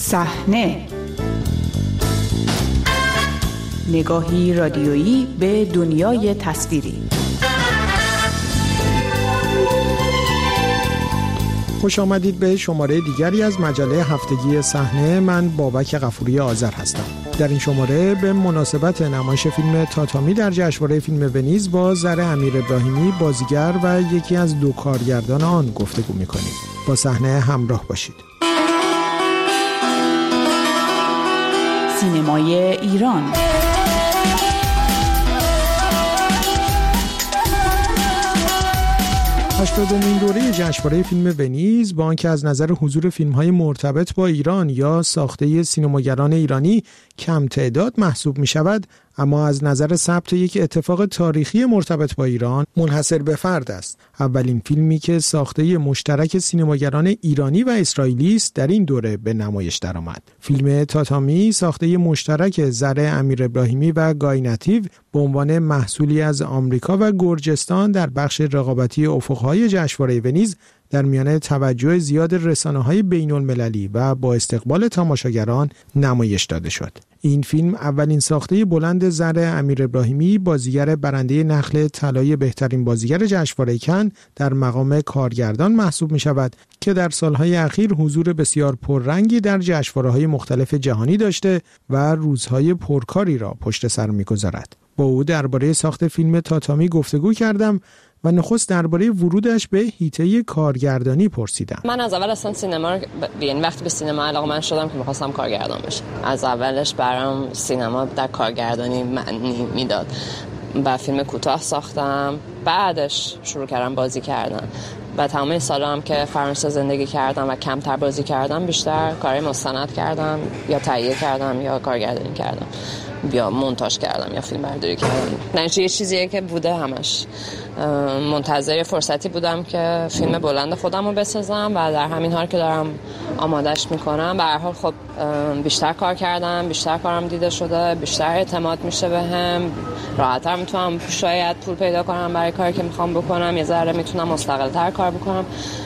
صحنه، نگاهی رادیویی به دنیای تصویری. خوش آمدید به شماره دیگری از مجله هفتگی صحنه. من بابک غفوری آذر هستم. در این شماره به مناسبت نمایش فیلم تاتامی در جشنواره فیلم ونیز با زره امیر ابراهیمی بازیگر و یکی از دو کارگردان آن گفتگو می‌کنیم. با صحنه همراه باشید. سینمای ایران. هشتادمین دوره جشنواره فیلم ونیز با آنکه از نظر حضور فیلم‌های مرتبط با ایران یا ساخته سینماگران ایرانی کم تعداد محسوب می‌شود، اما از نظر ثبت یک اتفاق تاریخی مرتبط با ایران منحصر به فرد است. اولین فیلمی که ساخته مشترک سینماگران ایرانی و اسرائیلی است در این دوره به نمایش درآمد. فیلم تاتامی ساخته مشترک زره امیر ابراهیمی و گای نتیو به عنوان محصولی از آمریکا و گرجستان در بخش رقابتی افق‌های جشنواره ونیز در میانه توجه زیاد رسانه‌های بین‌المللی و با استقبال تماشاگران نمایش داده شد. این فیلم اولین ساخته بلند زره امیر ابراهیمی بازیگر برنده نخل طلای بهترین بازیگر جشنواره کن در مقام کارگردان محسوب می شود که در سالهای اخیر حضور بسیار پررنگی در جشنواره‌های مختلف جهانی داشته و روزهای پرکاری را پشت سر می‌گذارد. با او درباره ساخت فیلم تاتامی گفتگو کردم و نخست درباره ورودش به حیطه کارگردانی پرسیدم. من از اول اصلا سینما رو یعنی وقتی به سینما علاقه‌مند شدم که می‌خواستم کارگردان بشم. از اولش برام سینما در کارگردانی معنی میداد. و فیلم کوتاه ساختم، بعدش شروع کردم بازی کردن. و تمام سالا هم که فرانسه زندگی کردم و کمتر بازی کردم، بیشتر کارهای مستند کردم یا تهیه کردم یا کارگردانی کردم یا مونتاژ کردم یا فیلم برداری کردم. نه یه چیزیه که بوده همش. منتظر فرصتی بودم که فیلم بلند خودم رو بسازم و در همین حال که دارم آمادش میکنم به هر حال خب بیشتر کار کردم، بیشتر کارم دیده شده، بیشتر اعتماد میشه بهم، راحت‌تر میتونم شاید پول پیدا کنم برای کاری که میخوام بکنم، یه ذره میتونم مستقل‌تر کار بکنم.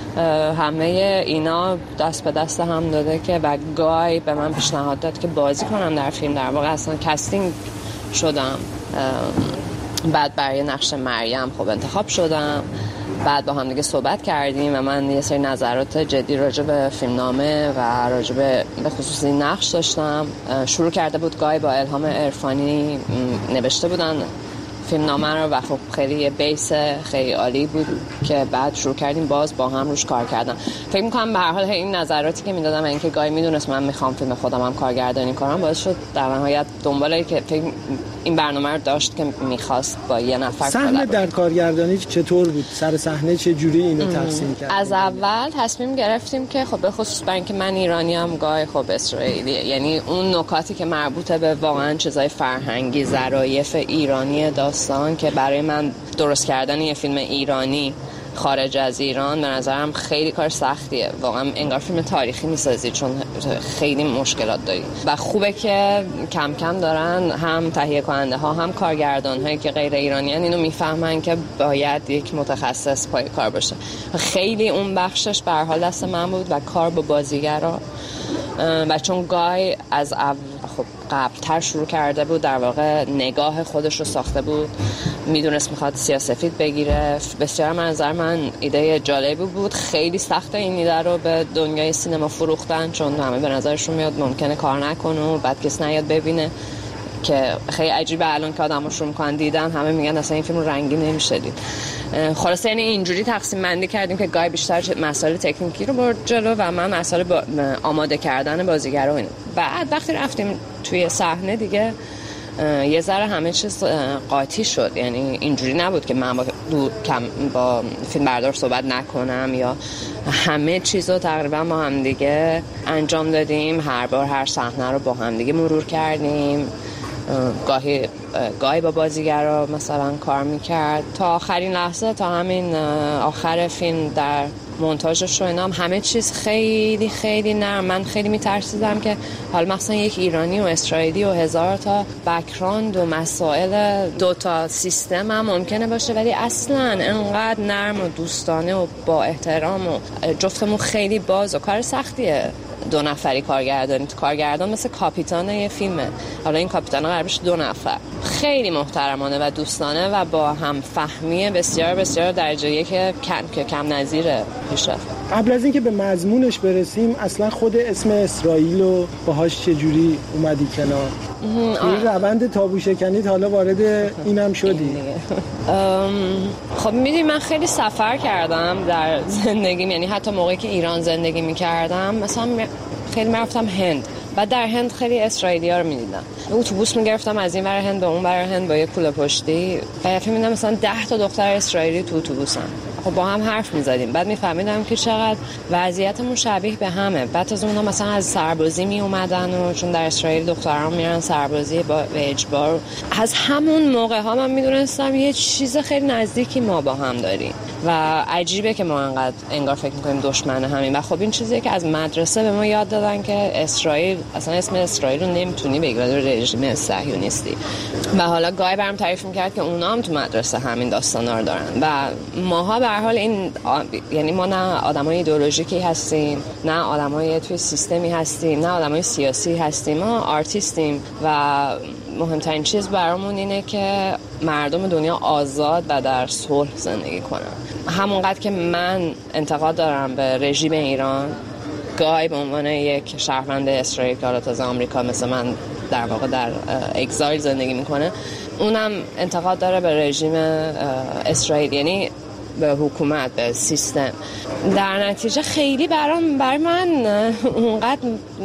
همه اینا دست به دست هم داده که و گای به من پیشنهاد داد که بازی کنم در فیلم. در واقع اصلا کاستینگ شدم، بعد برای نقش مریم خب انتخاب شدم، بعد با هم دیگه صحبت کردیم و من یه سری نظرات جدی راجع به فیلمنامه و راجع به خصوص این نقش داشتم. شروع کرده بود گای با الهام عرفانی نوشته بودن فیلمنامه رو و خب خیلی بیس خیلی عالی بود که بعد شروع کردیم باز با هم روش کار کردن. فکر می‌کنم به هر حال این نظراتی که میدادم اینکه گای میدونست من میخوام فیلم خودم هم کارگردانی کنم باعث شد در نهایت دنبالی که این برنامه رو داشت که میخواست با یه نفر صحنه در کارگردانی چطور بود؟ سر صحنه چه جوری اینو ترسیم کرد؟ از اول تصمیم گرفتیم که خب به خصوص برای اینکه من ایرانیام گای خب اسرائیلیه، یعنی اون نکاتی که مربوط به واقعا چیزای فرهنگی ظرافت ایرانی داستان که برای من درست کردن یه فیلم ایرانی خارج از ایران به نظرم خیلی کار سختیه. واقعا انگار فیلم تاریخی میسازی چون خیلی مشکلات داری و خوبه که کم کم دارن هم تهیه کننده ها هم کارگردان هایی که غیر ایرانیان اینو میفهمن که باید یک متخصص پای کار باشه. خیلی اون بخشش به هر حال دست من بود و کار با بازیگرا و چون گای از خب قبل‌تر شروع کرده بود، در واقع نگاه خودش رو ساخته بود، میدونست میخواد سیاه‌سفید بگیره. بسیار منظر من ایده جالبی بود. خیلی سخته این ایده رو به دنیای سینما فروختن چون همه به نظرشون میاد ممکنه کار نکنه و بعد کس نیاد ببینه که خیلی عجیبه. الان که آدم‌ها شروع می‌کنن دیدن همه میگن اصلا این فیلم رنگی نمیشه دید. خلاصه یعنی اینجوری تقسیم بندی کردیم که گای بیشتر مسائل تکنیکی رو برد جلو و من مسائل آماده کردن بازیگرا و اینا. بعد وقتی رفتیم توی صحنه دیگه یه ذره همه چیز قاطی شد. یعنی اینجوری نبود که من با فیلم بردار صحبت نکنم یا همه چیز رو تقریبا با هم دیگه انجام دادیم. هر بار هر صحنه رو با هم دیگه مرور کردیم. گاهی با بازیگرا مثلا کار میکرد تا آخرین لحظه، تا همین آخر فیلم در مونتاژش و اینا همه چیز خیلی خیلی نرم. من خیلی میترسیدم که حالا مثلا یک ایرانی و اسرائیلی و هزار تا بک‌گراند و مسائل دوتا سیستم هم ممکنه باشه ولی اصلا انقدر نرم و دوستانه و با احترام و جفتمون خیلی باز و کار سختیه 2 نفری کارگردان مثل کاپیتان یه فیلمه. حالا این کاپیتان قرار بشه 2 نفر. خیلی محترمانه و دوستانه و با همفهمی بسیار بسیار درجه یک که کم نظیره پیشرفت. قبل از اینکه به مضمونش برسیم اصلا خود اسم اسرائیل رو باهاش چجوری اومدی کنار؟ توی روند تابو شکنیت حالا وارد اینم شدی؟ خب میدونی من خیلی سفر کردم در زندگیم، یعنی حتی موقعی که ایران زندگی میکردم مثلا خیلی رفتم هند و در هند خیلی اسرائیلی‌ها رو می‌دیدم. اتوبوس می‌گرفتم از این ور هند به اون ور هند با یه کوله پشتی و فکر می‌کردم مثلا 10 تا دختر اسرائیلی تو اتوبوسن. خب با هم حرف می‌زدیم. بعد می‌فهمیدم که چقدر وضعیتمون شبیه به همه. بعد از اونها مثلا از سربازی میومدن و چون در اسرائیل دختران میرن سربازی با اجبار. از همون موقع‌ها من می‌دونستم یه چیز خیلی نزدیکی ما با هم داریم و عجیبه که ما انقدر انگار فکر می‌کنیم دشمن همین. و خب این چیزیه که از مدرسه به ما یاد دادن که اسرائیل اصلا اسم اسرائیل رو نمیتونی بگی رژیم صهیونیستی. و حالا گاهی برام تعریف می‌کرد که اونا هم تو مدرسه همین داستانا رو دارن و ماها به هر حال این یعنی ما نه آدمای ایدئولوژیکی هستیم، نه آدمای توی سیستمی هستیم، نه آدمای سیاسی هستیم. ما آرتیستیم و مهمترین چیز برامون اینه که مردم دنیا آزاد و در صلح زندگی کنن. همونقدر که من انتقاد دارم به رژیم ایران، گاهی به عنوان یک شهروند اسرائیل که حالا تازه آمریکا مثل من در واقع در اگزایل زندگی میکنه، اونم انتقاد داره به رژیم اسرائیل، یعنی به حکومت، به سیستم. در نتیجه خیلی برای من اونقدر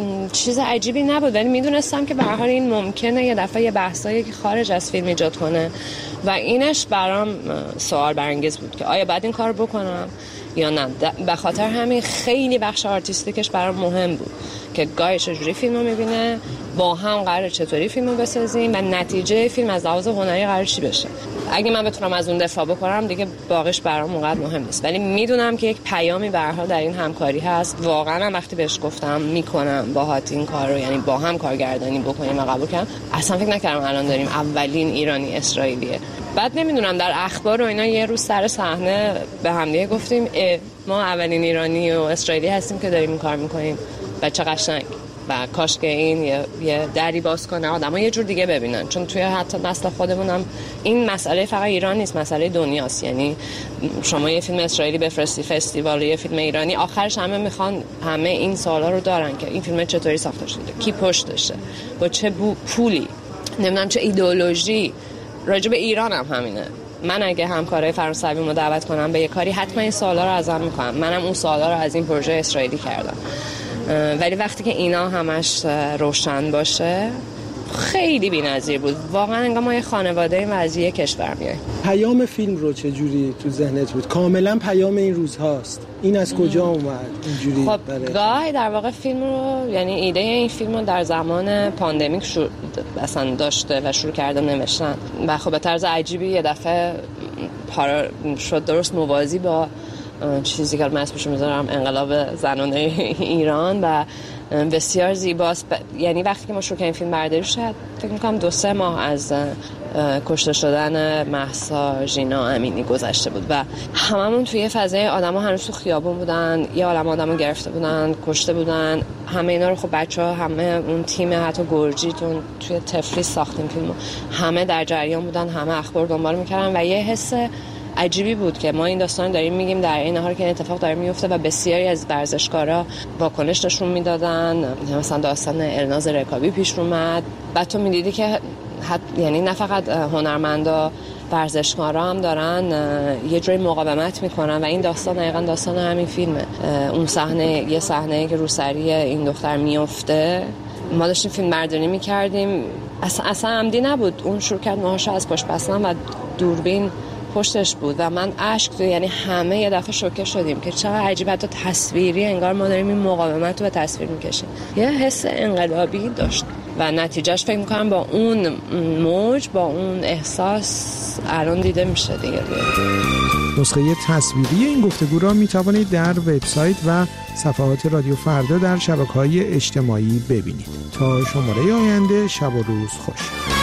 چیز عجیبی نبود، ولی میدونستم که به هر حال این ممکنه یه دفعه یه بحثایی که خارج از فیلم ایجاد کنه و اینش برام سوال برانگیز بود که آیا باید این کار بکنم یا نه. به خاطر همین خیلی بخش آرتیستیکش برام مهم بود که گاهی چجوری فیلمو میبینه، با هم قراره چطوری فیلمو بسازیم و نتیجه فیلم از لحاظ هنری قراره چی بشه. اگه من بتونم از اون دفاع بکنم دیگه باقیش برام اونقدر مهم نیست، ولی میدونم که یک پیامی به هر حال در این همکاری هست. واقعا وقتی بهش گفتم میکنم باهات این کار رو، یعنی با هم کارگردانی بکنیم و قبول کردم، اصلا فکر نکردم الان داریم اولین ایرانی اسرائیلیه. بعد نمیدونم در اخبار و اینا یه روز سر صحنه به هم دیگه گفتیم ما اولین ایرانی و اسرائیلی هستیم که داریم این کار میکنیم و چه قشنگ و کاش که این یه دری باز کنه آدم‌ها یه جور دیگه ببینن، چون توی حتی نسل خودمون هم این مسئله فقط ایران نیست، مسئله دنیاست. یعنی شما یه فیلم اسرائیلی بفرستی فستیوال، یه فیلم ایرانی، آخرش همه میخوان همه این سوالا رو دارن که این فیلم چطوری ساخته شده، کی پشتشه، با چه پولی، نمیدونم چه ایدئولوژی. راجع به ایران هم همینه. من اگه همکارای فرانسویمو دعوت کنم به یه کاری حتما این سوالا رو ازم میکنم. منم اون سوالا رو از این پروژه اسرائیلی کردم. ولی وقتی که اینا همش روشن باشه خیلی بی‌نظیر بود. واقعا انگار ما یه خانواده ایم و از یه کشور میایم. پیام فیلم رو چه جوری تو ذهنت بود؟ کاملا پیام این روزهاست. این از کجا اومد اینجوری؟ خب گاهی در واقع فیلم رو، یعنی ایده این فیلم رو در زمان پاندمیک اصلا داشته و شروع کردم نوشتن و خب به طرز عجیبی یه دفعه شد درست موازی با چیزی که من اسمشو میذارم انقلاب زنانه ایران و بسیار زیباست. یعنی وقتی که ما شروع کردیم فیلم برداری شد فکر میکنم 2-3 ماه از کشته شدن مهسا ژینا امینی گذشته بود و هممون توی فضای آدما هنوز تو خیابون بودن، یه عالمه آدمو گرفته بودن، کشته بودن. همه اینا رو خب بچه‌ها، همه اون تیم حتی گرجیتون توی تفلیس ساختیم فیلمو، همه در جریان بودن، همه اخبار دنبال میکردن و یه حس عجیبی بود که ما این داستان داریم میگیم در این حال که این اتفاق داره میفته و بسیاری از ورزشکارا واکنش نشون میدادن. مثلا داستان الناز رکابی پیش اومد، بعد تو میدیدی که یعنی نه فقط هنرمندا، ورزشکارا هم دارن یه جوری مقاومت میکنن و این داستان دقیقاً داستان همین فیلمه. اون صحنه، یه صحنه که روسری این دختر میفته، ما داشتیم فیلم برداری میکردیم، اصلا عمدی نبود، اون شروع کرد موهاشو از پشت بستن و دوربین پشتش بود و من اشک، یعنی همه یه دفعه شوکه شدیم که چقدر عجیبه، حتی تصویری انگار ما داریم این مقاومت رو به تصویر میکشیم. یه حس انقلابی داشت و نتیجهش فکر میکنم با اون موج، با اون احساس الان دیده میشه دیگه. نسخه تصویری این گفتگو را میتوانید در وبسایت و صفحات رادیو فردا در شبکه‌های اجتماعی ببینید. تا شماره آینده، شب و روز خوش.